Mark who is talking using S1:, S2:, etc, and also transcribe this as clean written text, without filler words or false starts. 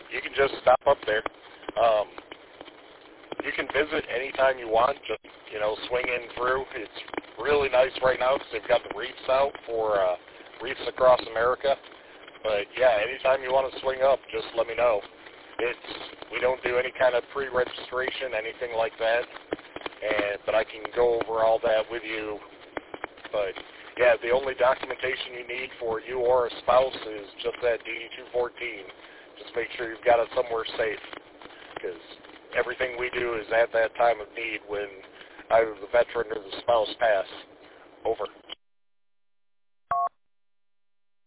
S1: you can just stop up there. You can visit anytime you want, just, swing in through. It's really nice right now because they've got the wreaths out for wreaths across America. But, yeah, anytime you want to swing up, just let me know. We don't do any kind of pre-registration, anything like that. But I can go over all that with you. But, yeah, the only documentation you need for you or a spouse is just that DD-214. Just make sure you've got it somewhere safe, because everything we do is at that time of need when either the veteran or the spouse pass. Over.